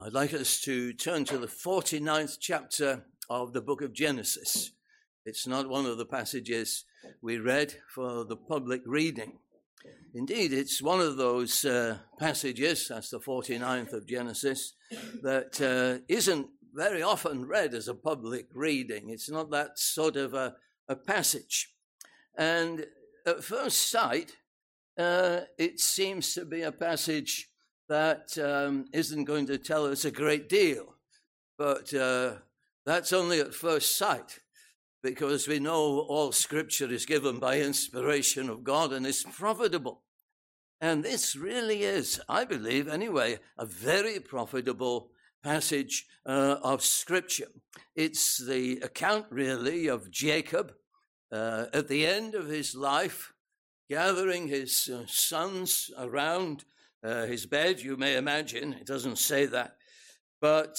I'd like us to turn to the 49th chapter of the book of Genesis. It's not one of the passages we read for the public reading. Indeed, it's one of those passages, that's the 49th of Genesis, that isn't very often read as a public reading. It's not that sort of a passage. And at first sight, it seems to be a passage that isn't going to tell us a great deal. But that's only at first sight, because we know all Scripture is given by inspiration of God and is profitable. And this really is, I believe anyway, a very profitable passage of Scripture. It's the account really of Jacob at the end of his life, gathering his sons around his bed, you may imagine. It doesn't say that. But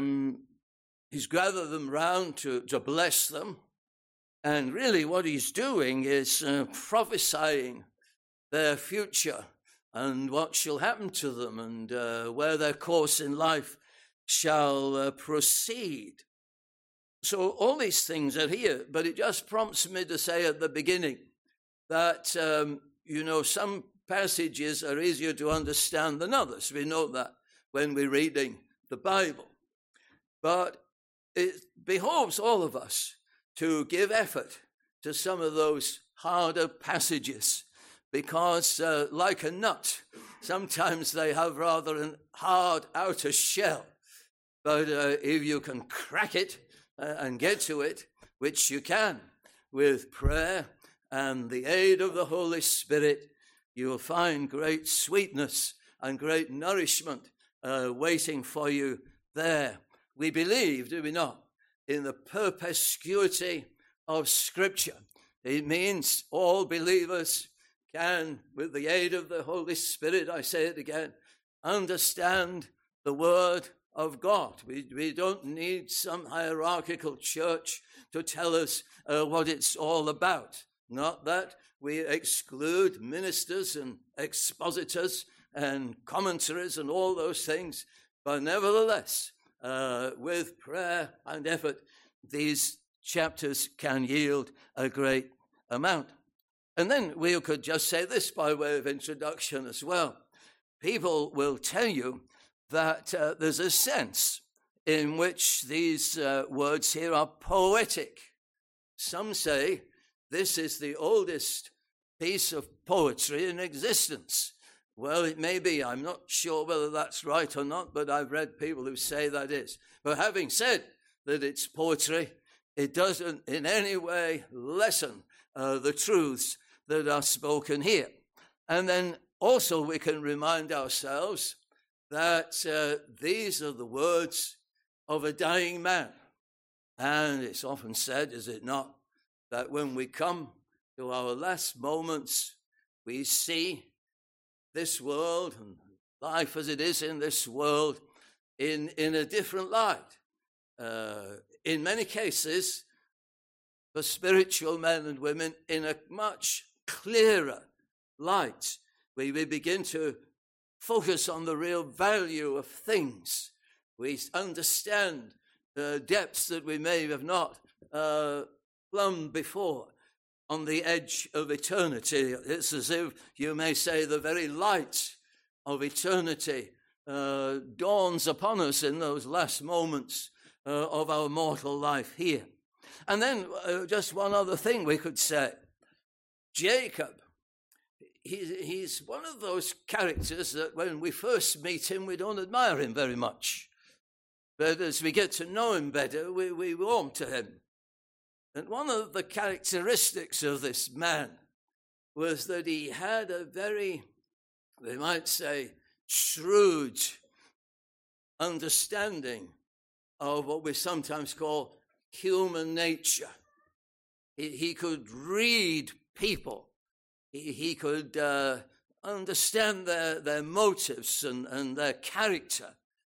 he's gathered them round to bless them. And really what he's doing is prophesying their future and what shall happen to them and where their course in life shall proceed. So all these things are here, but it just prompts me to say at the beginning that, some passages are easier to understand than others. We know that when we're reading the Bible. But it behoves all of us to give effort to some of those harder passages because, like a nut, sometimes they have rather a hard outer shell. But if you can crack it and get to it, which you can with prayer and the aid of the Holy Spirit, you will find great sweetness and great nourishment waiting for you there. We believe, do we not, in the perspicuity of Scripture. It means all believers can, with the aid of the Holy Spirit, I say it again, understand the Word of God. We don't need some hierarchical church to tell us what it's all about. Not that we exclude ministers and expositors and commentaries and all those things, but nevertheless, with prayer and effort, these chapters can yield a great amount. And then we could just say this by way of introduction as well. People will tell you that there's a sense in which these words here are poetic. Some say this is the oldest piece of poetry in existence. Well, it may be. I'm not sure whether that's right or not, but I've read people who say that is. But having said that it's poetry, it doesn't in any way lessen the truths that are spoken here. And then also we can remind ourselves that these are the words of a dying man. And it's often said, is it not, that when we come to our last moments, we see this world and life as it is in this world in a different light. In many cases, for spiritual men and women, in a much clearer light, we begin to focus on the real value of things. We understand the depths that we may have not plumbed before on the edge of eternity. It's as if you may say the very light of eternity dawns upon us in those last moments of our mortal life here. And then just one other thing we could say. Jacob, he's one of those characters that when we first meet him, we don't admire him very much. But as we get to know him better, we warm to him. And one of the characteristics of this man was that he had a very, we might say, shrewd understanding of what we sometimes call human nature. He could read people. He could understand their motives and their character.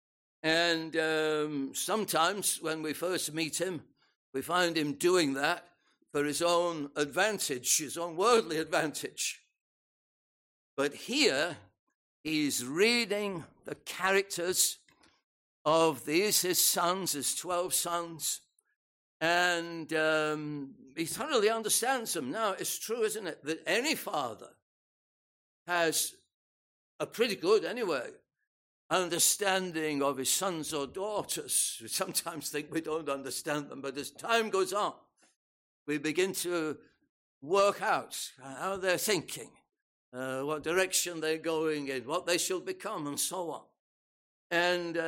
And sometimes when we first meet him, we find him doing that for his own advantage, his own worldly advantage. But here, he's reading the characters of these, his sons, his 12 sons, and he thoroughly understands them. Now, it's true, isn't it, that any father has a pretty good, anyway, understanding of his sons or daughters. We sometimes think we don't understand them, but as time goes on, we begin to work out how they're thinking, what direction they're going in, what they shall become, and so on. And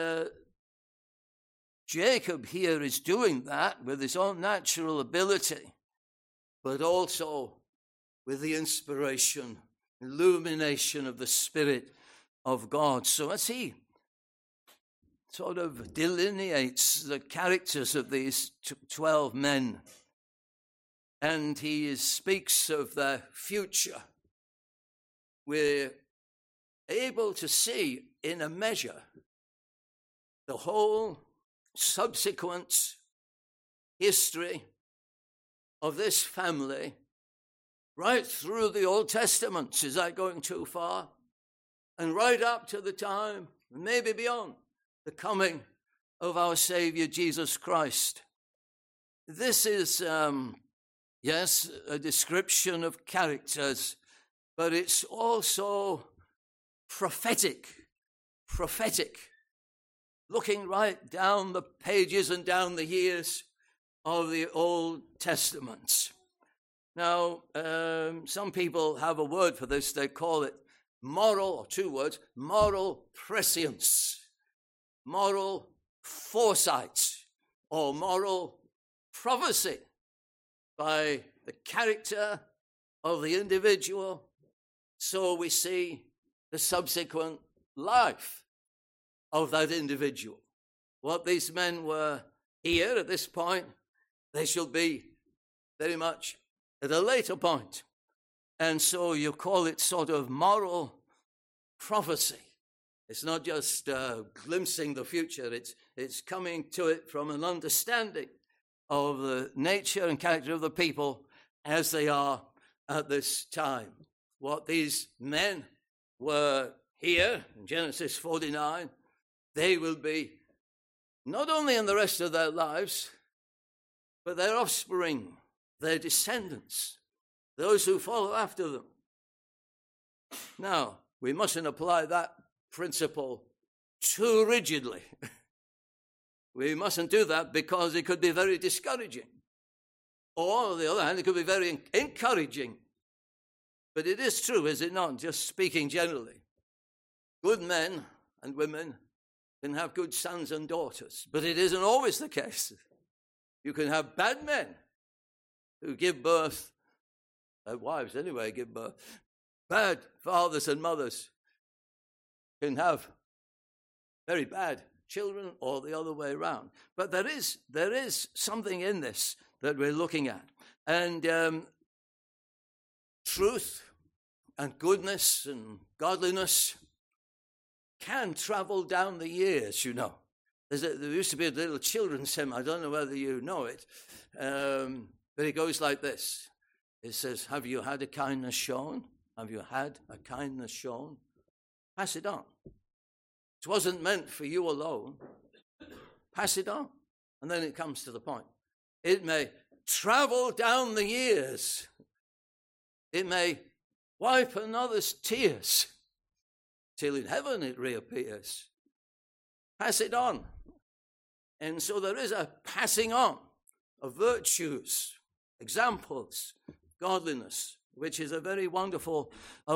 Jacob here is doing that with his own natural ability, but also with the inspiration, illumination of the Spirit of God. So as he sort of delineates the characters of these 12 men, and he speaks of their future, we're able to see in a measure the whole subsequent history of this family right through the Old Testament. Is that going too far? And right up to the time, maybe beyond, the coming of our Savior Jesus Christ. This is, yes, a description of characters, but it's also prophetic, looking right down the pages and down the years of the Old Testament. Now, some people have a word for this. They call it moral, or two words, moral prescience, moral foresight, or moral prophecy by the character of the individual. So we see the subsequent life of that individual. What these men were here at this point, they shall be very much at a later point. And so you call it sort of moral prophecy. It's not just glimpsing the future. It's coming to it from an understanding of the nature and character of the people as they are at this time. What these men were here in Genesis 49, they will be not only in the rest of their lives, but their offspring, their descendants, those who follow after them. Now, we mustn't apply that principle too rigidly. We mustn't do that because it could be very discouraging. Or, on the other hand, it could be very encouraging. But it is true, is it not? Just speaking generally. Good men and women can have good sons and daughters, but it isn't always the case. You can have bad men who give birth, wives anyway give birth. Bad fathers and mothers can have very bad children, or the other way around. But there is something in this that we're looking at. And truth and goodness and godliness can travel down the years, you know. There used to be a little children's hymn. I don't know whether you know it, but it goes like this. It says, have you had a kindness shown? Have you had a kindness shown? Pass it on. It wasn't meant for you alone. Pass it on. And then it comes to the point. It may travel down the years. It may wipe another's tears till in heaven it reappears. Pass it on. And so there is a passing on of virtues, examples, godliness, which is a very wonderful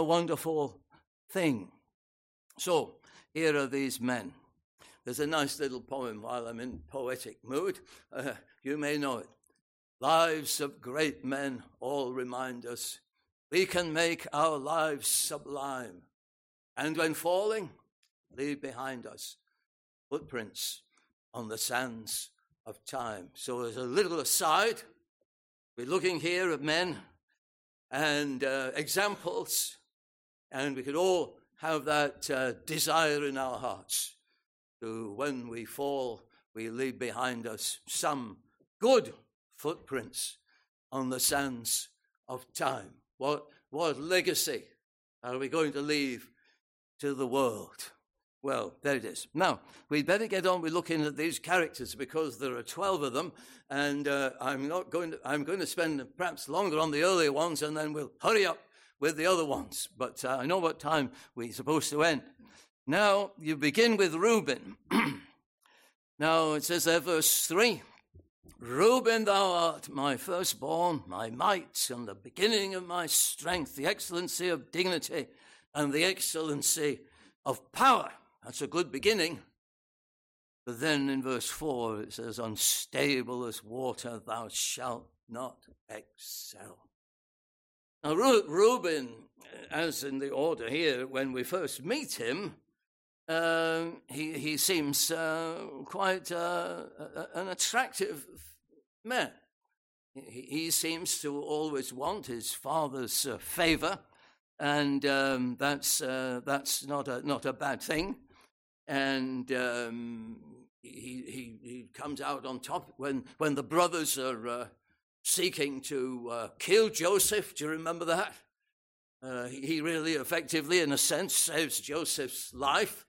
thing. So here are these men. There's a nice little poem while I'm in poetic mood. You may know it. Lives of great men all remind us we can make our lives sublime, and when falling, leave behind us footprints on the sands of time. So as a little aside, we're looking here at men and examples, and we could all have that desire in our hearts to, when we fall, we leave behind us some good footprints on the sands of time. What legacy are we going to leave to the world? Well, there it is. Now, we'd better get on with looking at these characters because there are 12 of them, and I'm going to spend perhaps longer on the earlier ones, and then we'll hurry up with the other ones. But I know what time we're supposed to end. Now, you begin with Reuben. Now, it says there, verse 3, Reuben, thou art my firstborn, my might, and the beginning of my strength, the excellency of dignity, and the excellency of power. That's a good beginning. But then in verse 4, it says, unstable as water, thou shalt not excel. Now, Reuben, as in the order here, when we first meet him, he seems quite an attractive man. He seems to always want his father's favor, and that's not a bad thing. And he comes out on top when the brothers are seeking to kill Joseph. Do you remember that? He really effectively, in a sense, saves Joseph's life.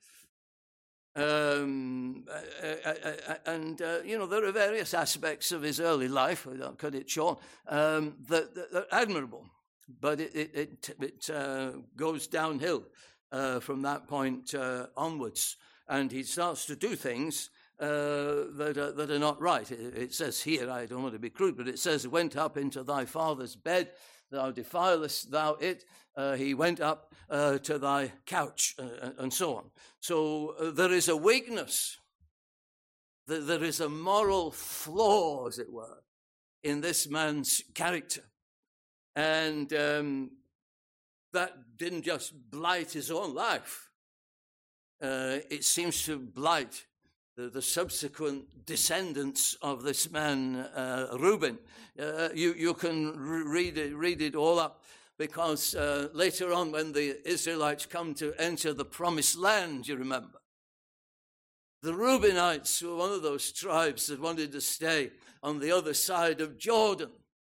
And there are various aspects of his early life, I'll cut it short, that are admirable. But it goes downhill from that point onwards. And he starts to do things that are not right. It says here, I don't want to be crude, but it says, went up into thy father's bed, thou defilest thou it. He went up to thy couch, and so on. So there is a weakness. There is a moral flaw, as it were, in this man's character. And that didn't just blight his own life. It seems to blight the subsequent descendants of this man, Reuben. You can read it all up, because later on when the Israelites come to enter the promised land, you remember, the Reubenites were one of those tribes that wanted to stay on the other side of Jordan.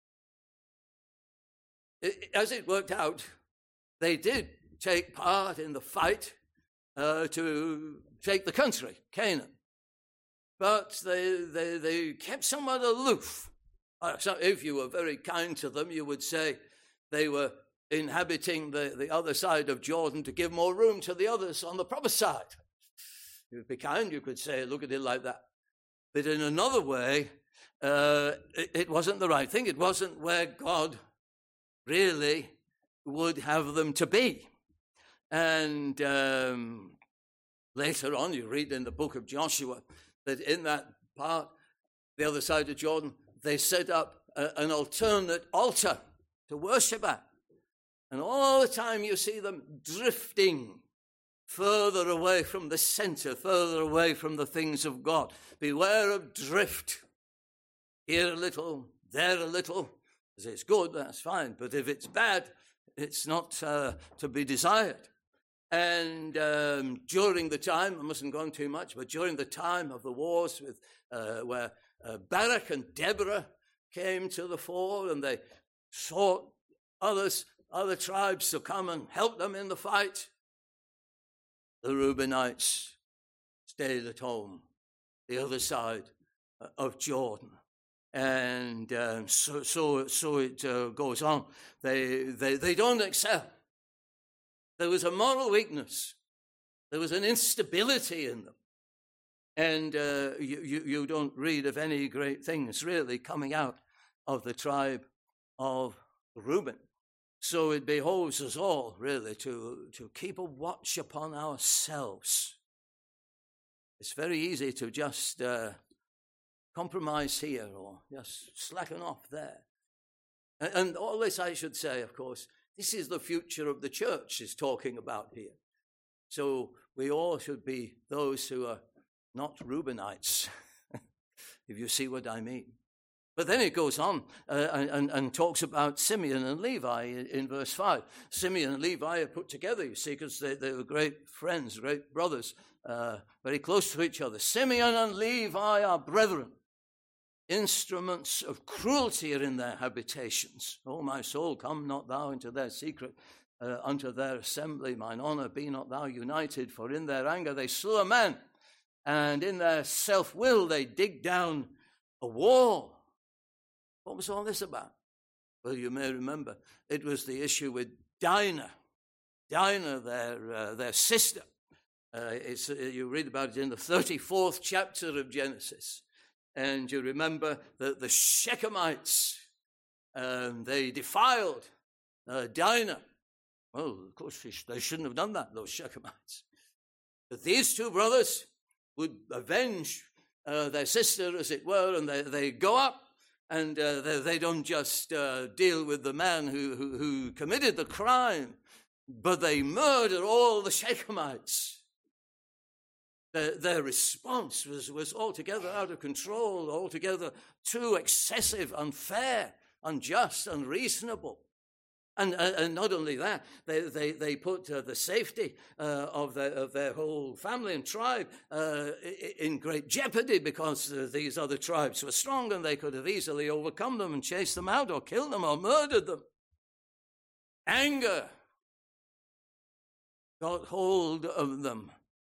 As it worked out, they did take part in the fight to take the country, Canaan. But they kept somewhat aloof. So if you were very kind to them, you would say they were inhabiting the other side of Jordan to give more room to the others on the proper side. If you'd be kind, you could say, look at it like that. But in another way, it wasn't the right thing. It wasn't where God really would have them to be. And later on, you read in the book of Joshua that in that part, the other side of Jordan, they set up an alternate altar to worship at. And all the time you see them drifting further away from the center, further away from the things of God. Beware of drift. Here a little, there a little. If it's good, that's fine. But if it's bad, it's not to be desired. And during the time, I mustn't go on too much, but during the time of the wars with where Barak and Deborah came to the fore, and they sought other tribes to come and help them in the fight, the Reubenites stayed at home, the other side of Jordan. And so it goes on. They don't excel. There was a moral weakness. There was an instability in them. And you don't read of any great things really coming out of the tribe of Reuben. So it behoves us all really to keep a watch upon ourselves. It's very easy to just compromise here or just slacken off there. And all this I should say, of course, this is the future of the church is talking about here. So we all should be those who are not Reubenites, if you see what I mean. But then it goes on and talks about Simeon and Levi in verse 5. Simeon and Levi are put together, you see, because they were great friends, great brothers, very close to each other. Simeon and Levi are brethren. Instruments of cruelty are in their habitations. O my soul, come not thou into their secret unto their assembly. Mine honour be not thou united, for in their anger they slew a man, and in their self-will they dig down a wall. What was all this about? Well, you may remember it was the issue with Dinah, their sister. You read about it in the 34th chapter of Genesis. And you remember that the Shechemites, they defiled Dinah. Well, of course, they shouldn't have done that, those Shechemites. But these two brothers would avenge their sister, as it were, and they go up, and they don't just deal with the man who committed the crime, but they murder all the Shechemites. Their response was altogether out of control, altogether too excessive, unfair, unjust, unreasonable. And not only that, they put the safety of their whole family and tribe in great jeopardy, because these other tribes were strong and they could have easily overcome them and chased them out or killed them or murdered them. Anger got hold of them.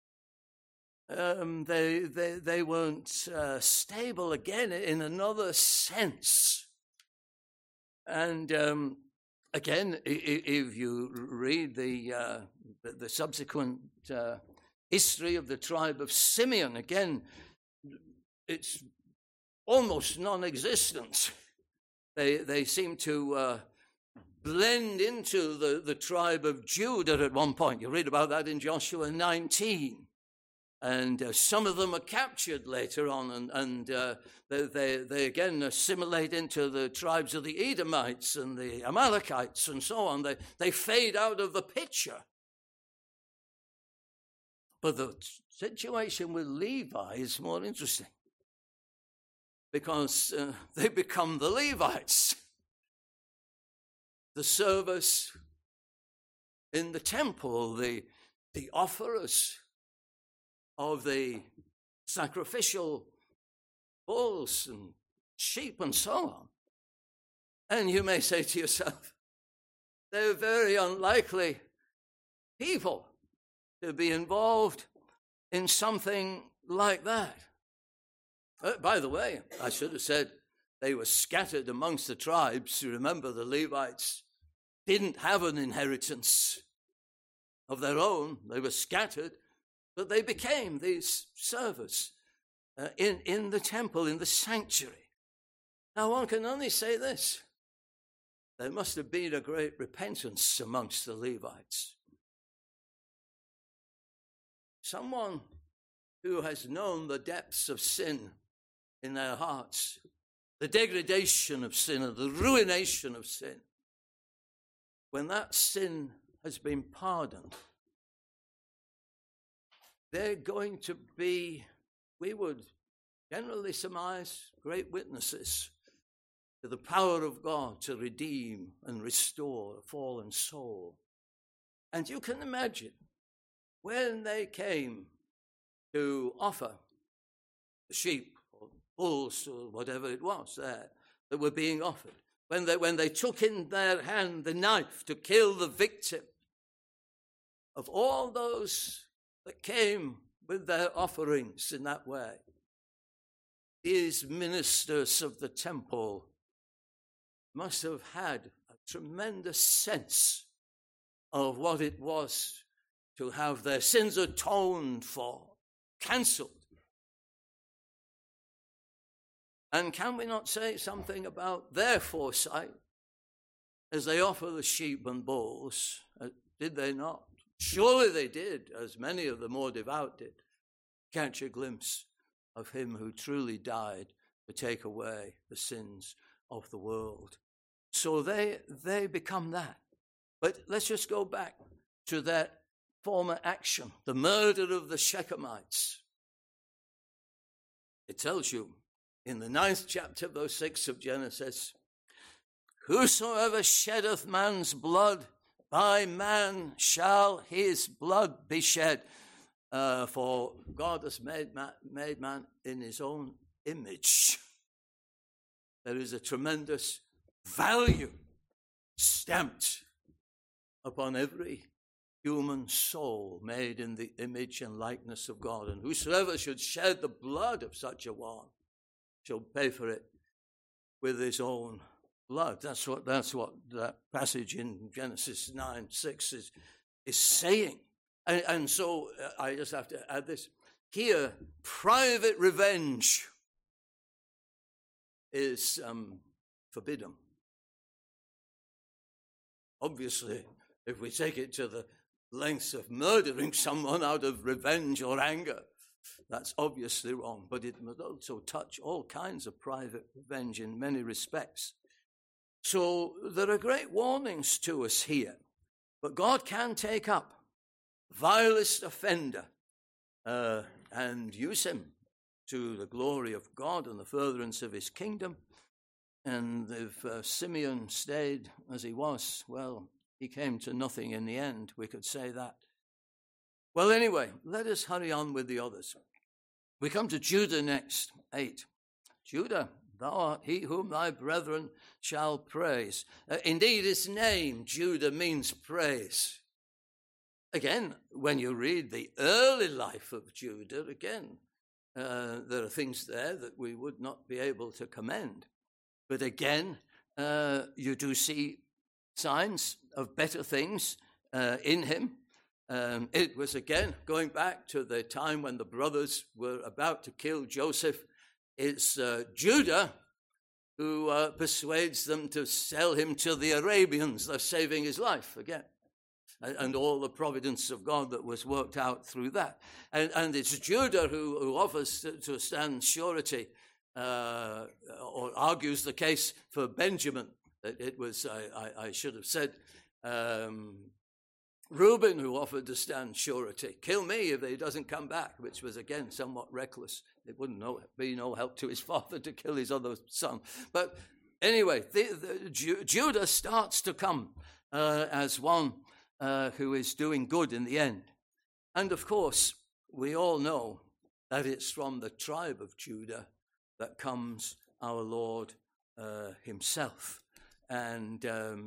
They weren't stable again in another sense. And again, if you read the subsequent history of the tribe of Simeon, again, it's almost non-existent. They seem to blend into the tribe of Judah at one point. You read about that in Joshua 19. And some of them are captured later on, and they again assimilate into the tribes of the Edomites and the Amalekites and so on. They fade out of the picture. But the situation with Levi is more interesting, because they become the Levites, the servers in the temple, the offerers of the sacrificial bulls and sheep and so on. And you may say to yourself, they're very unlikely people to be involved in something like that. By the way, I should have said they were scattered amongst the tribes. You remember, the Levites didn't have an inheritance of their own. They were scattered. But they became these servers in the temple, in the sanctuary. Now, one can only say this: there must have been a great repentance amongst the Levites. Someone who has known the depths of sin in their hearts, the degradation of sin and the ruination of sin. When that sin has been pardoned, they're going to be, we would generally surmise, great witnesses to the power of God to redeem and restore a fallen soul. And you can imagine, when they came to offer the sheep or bulls or whatever it was there that were being offered, when they took in their hand the knife to kill the victim, of all those that came with their offerings in that way, these ministers of the temple must have had a tremendous sense of what it was to have their sins atoned for, cancelled. And can we not say something about their foresight as they offer the sheep and bulls? Did they not? Surely they did, as many of the more devout did, catch a glimpse of him who truly died to take away the sins of the world. So they become that. But let's just go back to that former action, the murder of the Shechemites. It tells you in the 9th chapter, verse 6 of Genesis, whosoever sheddeth man's blood, by man shall his blood be shed. For God has made man in his own image. There is a tremendous value stamped upon every human soul made in the image and likeness of God. And whosoever should shed the blood of such a one shall pay for it with his own blood. That's what that passage in Genesis 9:6 is saying. And so I just have to add this. Here, private revenge is forbidden. Obviously, if we take it to the lengths of murdering someone out of revenge or anger, that's obviously wrong. But it must also touch all kinds of private revenge in many respects. So there are great warnings to us here. But God can take up vilest offender and use him to the glory of God and the furtherance of his kingdom. And if Simeon stayed as he was, well, he came to nothing in the end, we could say that. Well, anyway, let us hurry on with the others. We come to Judah next, 8. Judah, thou art he whom thy brethren shall praise. Indeed, his name, Judah, means praise. Again, when you read the early life of Judah, again, there are things there that we would not be able to commend. But again, you do see signs of better things in him. It was, again, going back to the time when the brothers were about to kill Joseph, it's Judah who persuades them to sell him to the Arabians, thus saving his life again. And all the providence of God that was worked out through that. And it's Judah who offers to stand surety or argues the case for Benjamin. It was, I should have said, Reuben who offered to stand surety. Kill me if he doesn't come back, which was, again, somewhat reckless. It wouldn't be no help to his father to kill his other son. But anyway, Judah starts to come as one who is doing good in the end. And of course, we all know that it's from the tribe of Judah that comes our Lord himself. And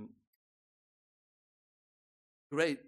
great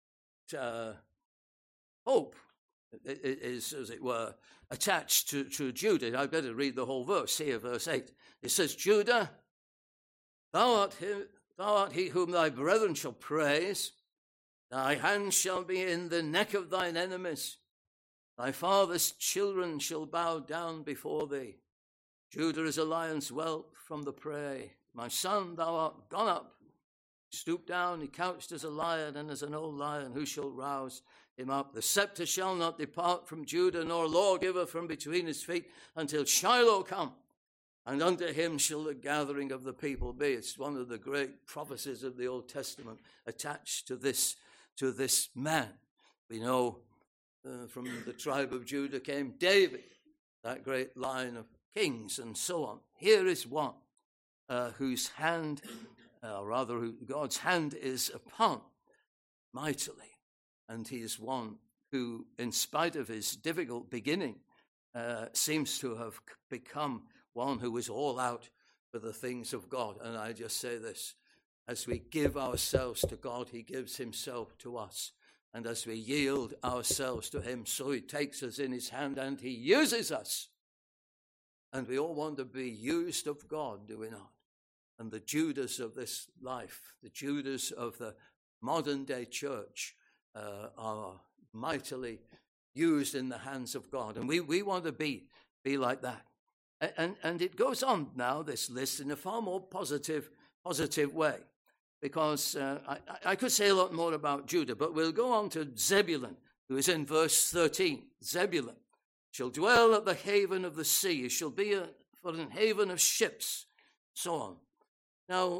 hope is, as it were, attached to Judah. I'd better read the whole verse here, verse 8. It says, Judah, thou art he whom thy brethren shall praise. Thy hand shall be in the neck of thine enemies. Thy father's children shall bow down before thee. Judah is a lion's whelp from the prey. My son, thou art gone up. Stoop down, he couched as a lion, and as an old lion, who shall rouse him up? The scepter shall not depart from Judah, nor lawgiver from between his feet, until Shiloh come. And unto him shall the gathering of the people be. It's one of the great prophecies of the Old Testament attached to this man. We know from the tribe of Judah came David, that great line of kings, and so on. Here is one whose hand, who God's hand is upon mightily. And he is one who, in spite of his difficult beginning, seems to have become one who is all out for the things of God. And I just say this, as we give ourselves to God, he gives himself to us. And as we yield ourselves to him, so he takes us in his hand and he uses us. And we all want to be used of God, do we not? And the Judas of this life, the Judas of the modern day church, are mightily used in the hands of God. And we want to be like that. And it goes on now, this list, in a far more positive way. Because I could say a lot more about Judah, but we'll go on to Zebulun, who is in verse 13. Zebulun shall dwell at the haven of the sea. He shall be for an haven of ships, so on. Now,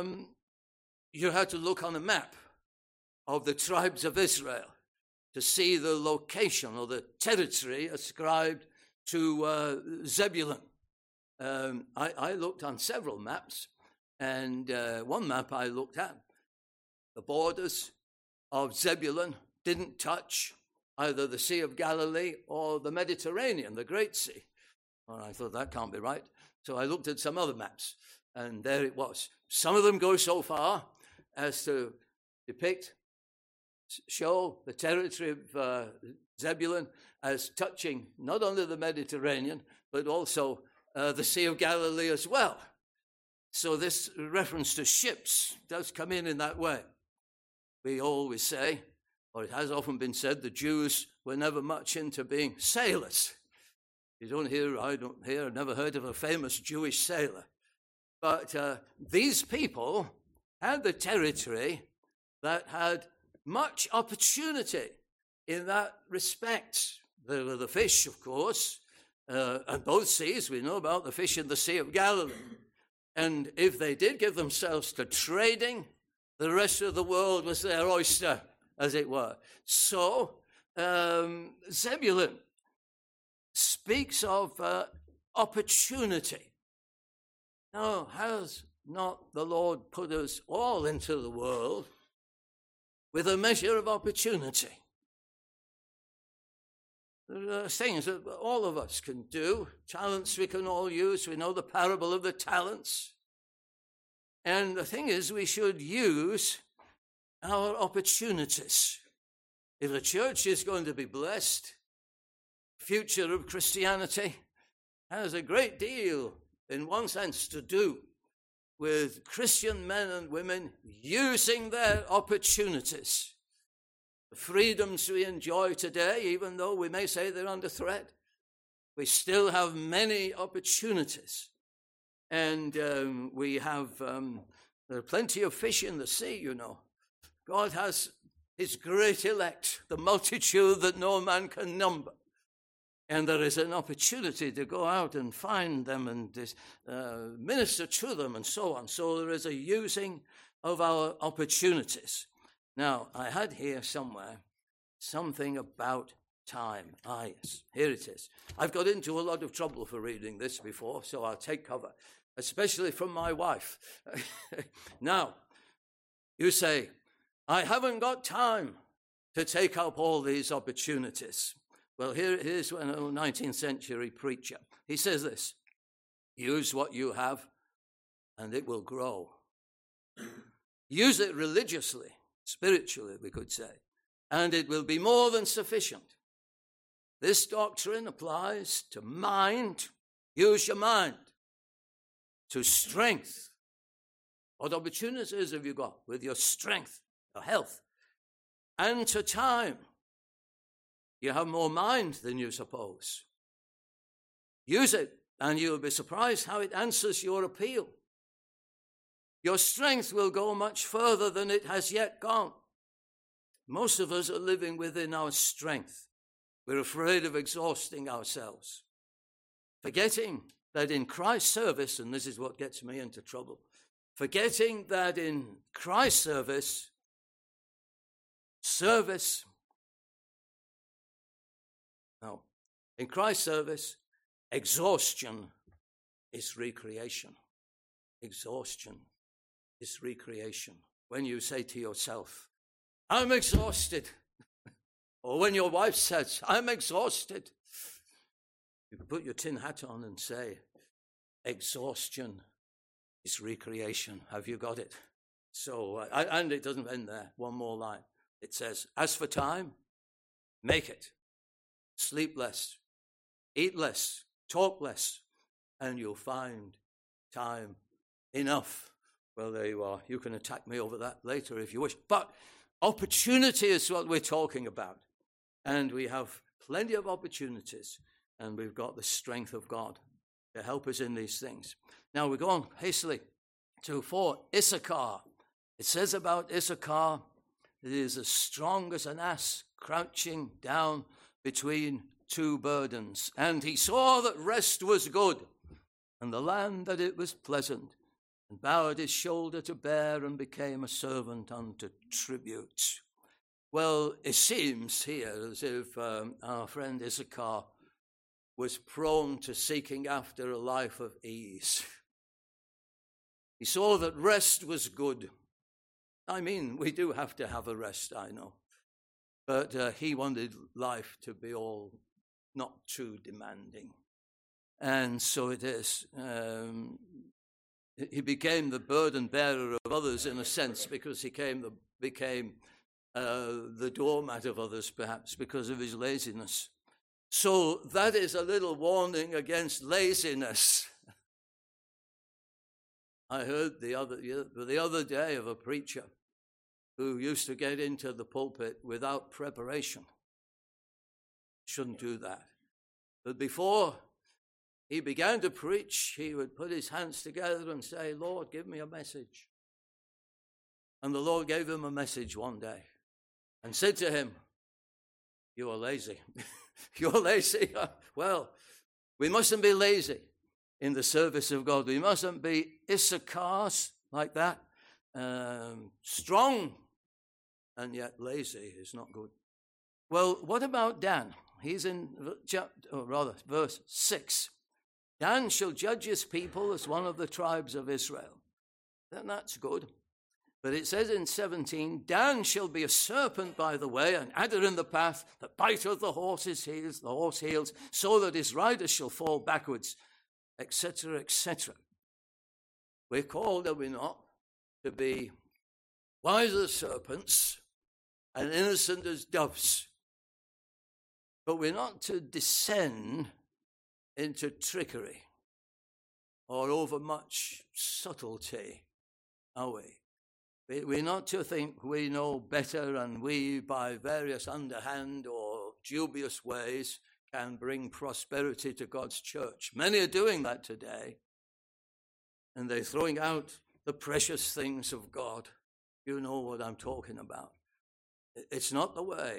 you had to look on a map of the tribes of Israel to see the location or the territory ascribed to Zebulun. I looked on several maps, and one map I looked at, the borders of Zebulun didn't touch either the Sea of Galilee or the Mediterranean, the Great Sea. Well, I thought that can't be right. So I looked at some other maps, and there it was. Some of them go so far as to show the territory of Zebulun as touching not only the Mediterranean, but also the Sea of Galilee as well. So this reference to ships does come in that way. We always say, or it has often been said, the Jews were never much into being sailors. I never heard of a famous Jewish sailor. But these people had the territory that had much opportunity in that respect. There were the fish, of course, and both seas. We know about the fish in the Sea of Galilee. And if they did give themselves to trading, the rest of the world was their oyster, as it were. So Zebulun speaks of opportunity. Now, has not the Lord put us all into the world with a measure of opportunity? There are things that all of us can do, talents we can all use. We know the parable of the talents. And the thing is, we should use our opportunities. If the church is going to be blessed, the future of Christianity has a great deal, in one sense, to do with Christian men and women using their opportunities. The freedoms we enjoy today, even though we may say they're under threat, we still have many opportunities. And we have, there are plenty of fish in the sea, you know. God has his great elect, the multitude that no man can number. And there is an opportunity to go out and find them and minister to them and so on. So there is a using of our opportunities. Now, I had here somewhere something about time. Yes, here it is. I've got into a lot of trouble for reading this before, so I'll take cover, especially from my wife. Now, you say, I haven't got time to take up all these opportunities. Well, here's a 19th century preacher. He says this: use what you have and it will grow. Use it religiously, spiritually, we could say, and it will be more than sufficient. This doctrine applies to mind. Use your mind. To strength. What opportunities have you got with your strength, your health? And to time. You have more mind than you suppose. Use it, and you'll be surprised how it answers your appeal. Your strength will go much further than it has yet gone. Most of us are living within our strength. We're afraid of exhausting ourselves, forgetting that in Christ's service, and this is what gets me into trouble, forgetting that in Christ's in Christ's service, exhaustion is recreation. Exhaustion is recreation. When you say to yourself, I'm exhausted, or when your wife says, I'm exhausted, you can put your tin hat on and say, exhaustion is recreation. Have you got it? So, and it doesn't end there. One more line. It says, as for time, make it. Sleep less, eat less, talk less, and you'll find time enough. Well, there you are. You can attack me over that later if you wish. But opportunity is what we're talking about. And we have plenty of opportunities, and we've got the strength of God to help us in these things. Now we go on hastily to 4, Issachar. It says about Issachar, it is as strong as an ass crouching down between two burdens. And he saw that rest was good, and the land that it was pleasant, and bowed his shoulder to bear, and became a servant unto tribute. Well, it seems here as if our friend Issachar was prone to seeking after a life of ease. He saw that rest was good. I mean, we do have to have a rest, I know. But he wanted life to be all not too demanding. And so it is. He became the burden bearer of others in a sense, because he became became the doormat of others, perhaps because of his laziness. So that is a little warning against laziness. I heard the other day of a preacher who used to get into the pulpit without preparation. Shouldn't do that. But before he began to preach, he would put his hands together and say, Lord, give me a message. And the Lord gave him a message one day and said to him, you are lazy. You're lazy. Well, we mustn't be lazy in the service of God. We mustn't be Issachars like that, strong and yet lazy is not good. Well, what about Dan? He's in verse 6. Dan shall judge his people as one of the tribes of Israel. Then that's good. But it says in 17, Dan shall be a serpent by the way, an adder in the path, that biteth the horse heels, so that his rider shall fall backwards, etc., etc. We're called, are we not, to be wise as serpents and innocent as doves. But we're not to descend into trickery or overmuch subtlety, are we? We're not to think we know better and we, by various underhand or dubious ways, can bring prosperity to God's church. Many are doing that today, and they're throwing out the precious things of God. You know what I'm talking about. It's not the way.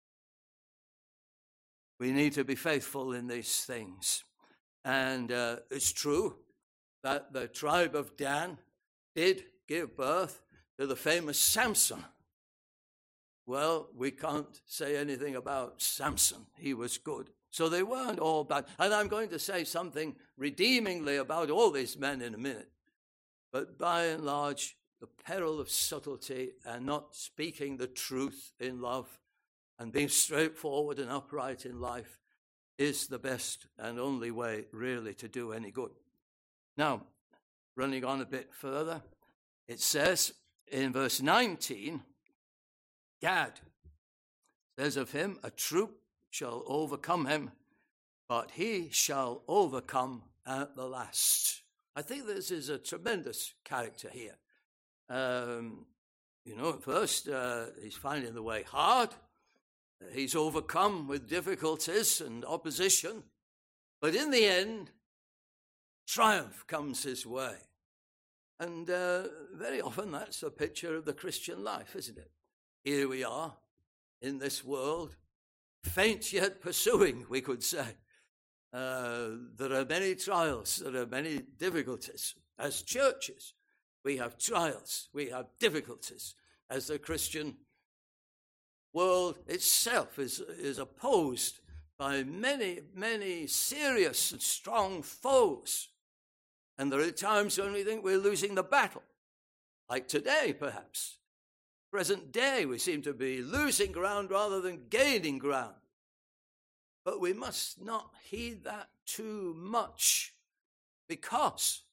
We need to be faithful in these things. And it's true that the tribe of Dan did give birth to the famous Samson. Well, we can't say anything about Samson. He was good. So they weren't all bad. And I'm going to say something redeemingly about all these men in a minute. But by and large, the peril of subtlety and not speaking the truth in love and being straightforward and upright in life is the best and only way really to do any good. Now, running on a bit further, it says in verse 19, Gad says of him, a troop shall overcome him, but he shall overcome at the last. I think this is a tremendous character here. First, he's finding the way hard. He's overcome with difficulties and opposition. But in the end, triumph comes his way. And very often that's a picture of the Christian life, isn't it? Here we are in this world, faint yet pursuing, we could say. There are many trials, there are many difficulties. As churches, we have trials, we have difficulties. As the Christian world itself is opposed by many, many serious and strong foes. And there are times when we think we're losing the battle, like today, perhaps. Present day, we seem to be losing ground rather than gaining ground. But we must not heed that too much, because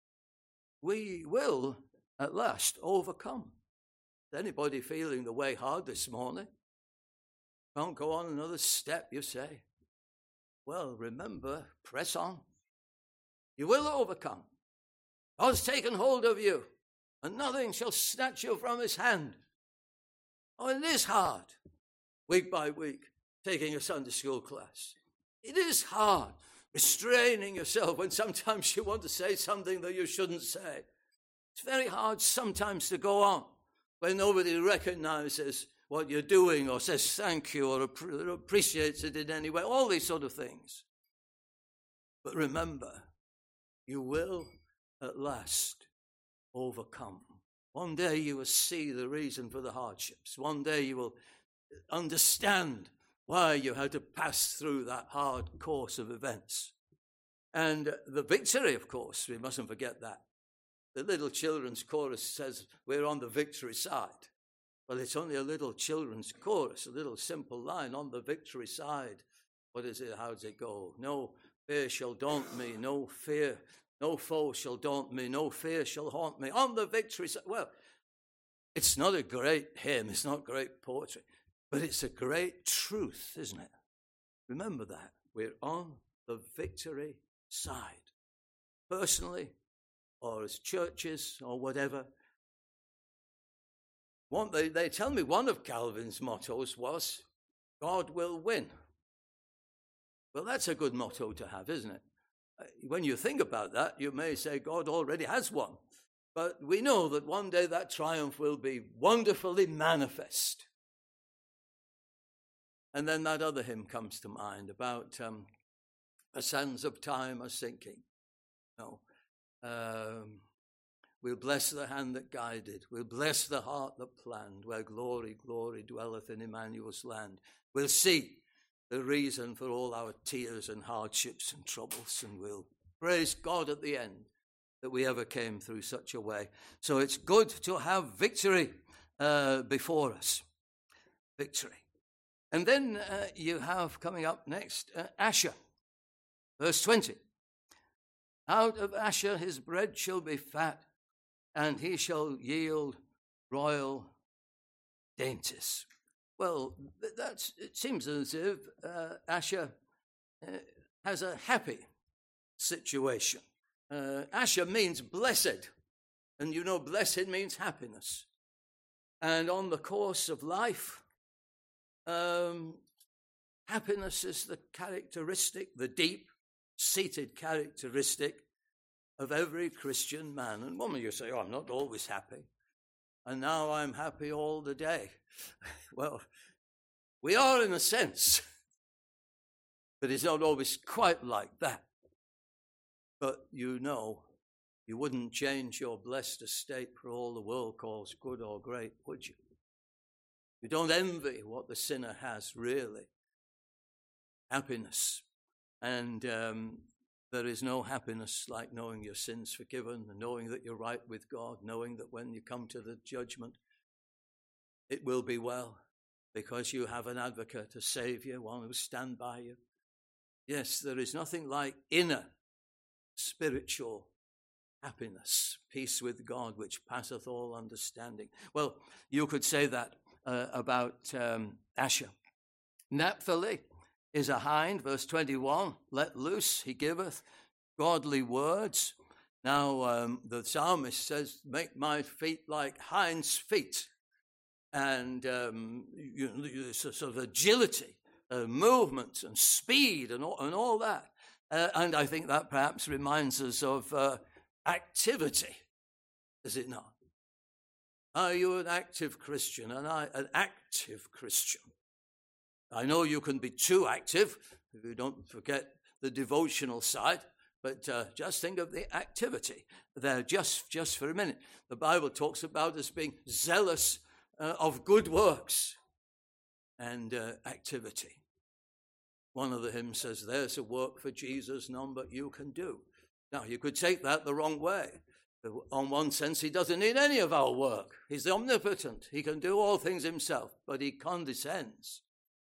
we will at last overcome. Is anybody feeling the way hard this morning? Can't go on another step, you say. Well, remember, press on. You will overcome. God's taken hold of you, and nothing shall snatch you from his hand. Oh, it is hard, week by week, taking a Sunday school class. It is hard, restraining yourself when sometimes you want to say something that you shouldn't say. It's very hard sometimes to go on when nobody recognizes what you're doing or says thank you or appreciates it in any way, all these sort of things. But remember, you will at last overcome. One day you will see the reason for the hardships. One day you will understand why you had to pass through that hard course of events. And the victory, of course, we mustn't forget that. The little children's chorus says we're on the victory side. Well, it's only a little children's chorus, a little simple line, on the victory side. What is it? How does it go? No fear shall daunt me, no fear, no foe shall daunt me, no fear shall haunt me. On the victory side. Well, It's not a great hymn, it's not great poetry, but it's a great truth, isn't it? Remember that. We're on the victory side, personally, or as churches, or whatever. They tell me one of Calvin's mottos was, God will win. Well, that's a good motto to have, isn't it? When you think about that, you may say God already has won. But we know that one day that triumph will be wonderfully manifest. And then that other hymn comes to mind about the sands of time are sinking. No. We'll bless the hand that guided. We'll bless the heart that planned, where glory, glory dwelleth in Emmanuel's land. We'll see the reason for all our tears and hardships and troubles, and we'll praise God at the end that we ever came through such a way. So it's good to have victory before us. Victory. And then you have coming up next, Asher, verse 20. Out of Asher his bread shall be fat, and he shall yield royal dainties. Well, it seems as if Asher has a happy situation. Asher means blessed, and you know blessed means happiness. And on the course of life, happiness is the characteristic, the deep-seated characteristic of every Christian man and woman. You say, I'm not always happy, and now I'm happy all the day. Well, we are in a sense, but it's not always quite like that. But you know, you wouldn't change your blessed estate for all the world calls good or great, would you? You don't envy what the sinner has, really. Happiness. And there is no happiness like knowing your sins forgiven, and knowing that you're right with God, knowing that when you come to the judgment, it will be well, because you have an advocate, a Savior, one who will stand by you. Yes, there is nothing like inner spiritual happiness, peace with God, which passeth all understanding. Well, you could say that about Asher. Naphtali is a hind, verse 21. Let loose, he giveth godly words. Now, the psalmist says, make my feet like hinds' feet. And sort of agility, movement and speed and all that. And I think that perhaps reminds us of activity, is it not? Are you an active Christian? And I, an active Christian. I know you can be too active if you don't forget the devotional side, but just think of the activity there just for a minute. The Bible talks about us being zealous of good works and activity. One of the hymns says, there's a work for Jesus none but you can do. Now, you could take that the wrong way. On one sense, he doesn't need any of our work. He's omnipotent. He can do all things himself, but he condescends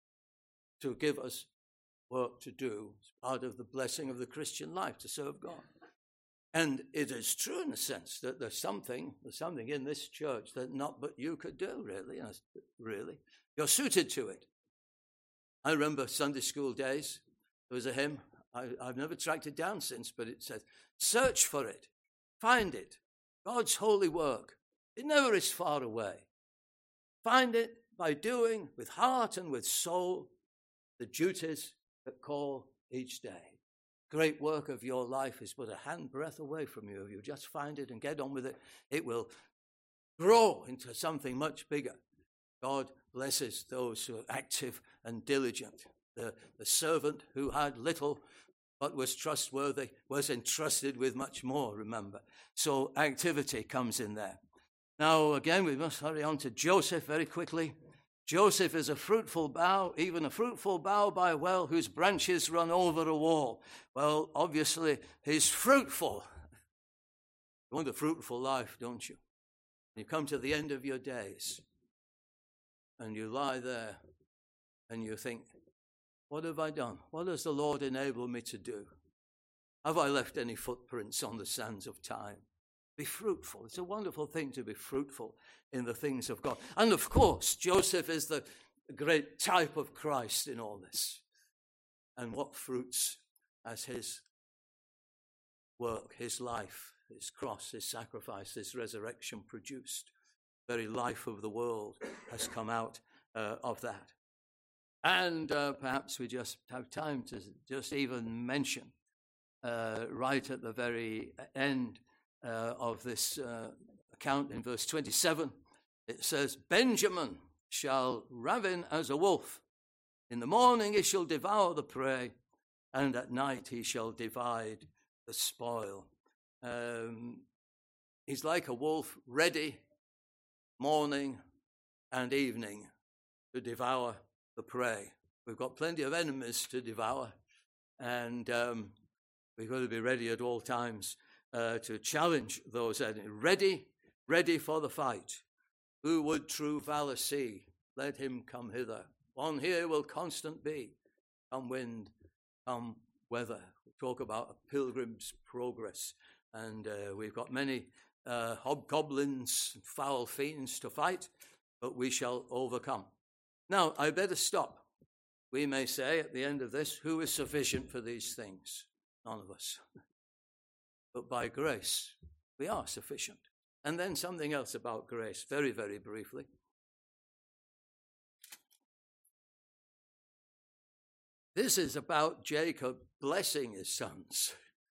to give us work to do as part of the blessing of the Christian life, to serve God. And it is true in a sense that there's something in this church that not but you could do, really. Really. You're suited to it. I remember Sunday school days, there was a hymn, I've never tracked it down since, but it says, search for it, find it, God's holy work. It never is far away. Find it by doing with heart and with soul the duties that call each day. Great work of your life is but a handbreadth away from you. If you just find it and get on with it, it will grow into something much bigger. God blesses those who are active and diligent. The servant who had little but was trustworthy was entrusted with much more, remember. So activity comes in there. Now, again, we must hurry on to Joseph very quickly. Joseph is a fruitful bough, even a fruitful bough by a well whose branches run over a wall. Well, obviously, he's fruitful. You want a fruitful life, don't you? You come to the end of your days, and you lie there, and you think, what have I done? What has the Lord enabled me to do? Have I left any footprints on the sands of time? Be fruitful. It's a wonderful thing to be fruitful in the things of God. And of course, Joseph is the great type of Christ in all this. And what fruits as his work, his life, his cross, his sacrifice, his resurrection produced. The very life of the world has come out of that. And perhaps we just have time to just even mention right at the very end of this account in verse 27, it says, Benjamin shall ravin as a wolf. In the morning he shall devour the prey, and at night he shall divide the spoil. He's like a wolf, ready morning and evening to devour the prey. We've got plenty of enemies to devour, and we've got to be ready at all times to challenge those enemies. Ready for the fight. Who would true valor see? Let him come hither. One here will constant be. Come wind, come weather. We talk about a pilgrim's progress, and we've got many hobgoblins, foul fiends to fight, but we shall overcome. Now, I better stop. We may say at the end of this, who is sufficient for these things? None of us. But by grace, we are sufficient. And then something else about grace, very, very briefly. This is about Jacob blessing his sons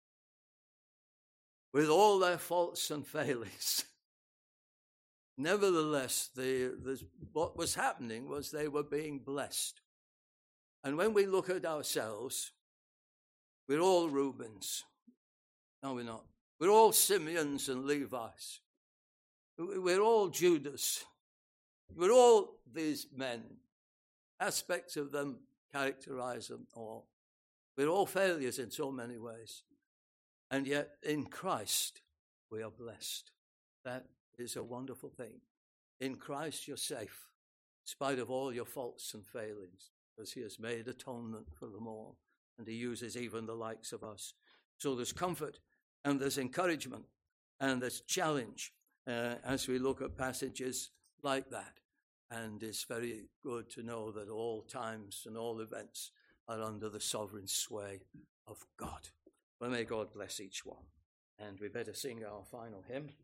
with all their faults and failings. Nevertheless, what was happening was they were being blessed. And when we look at ourselves, we're all Reubens. No, we're not. We're all Simeons and Levi's. We're all Judas. We're all these men. Aspects of them characterize them all. We're all failures in so many ways. And yet in Christ, we are blessed. That is a wonderful thing. In Christ, you're safe, in spite of all your faults and failings, because he has made atonement for them all. And he uses even the likes of us. So there's comfort and there's encouragement and there's challenge as we look at passages like that. And it's very good to know that all times and all events are under the sovereign sway of God. Well, may God bless each one. And we better sing our final hymn.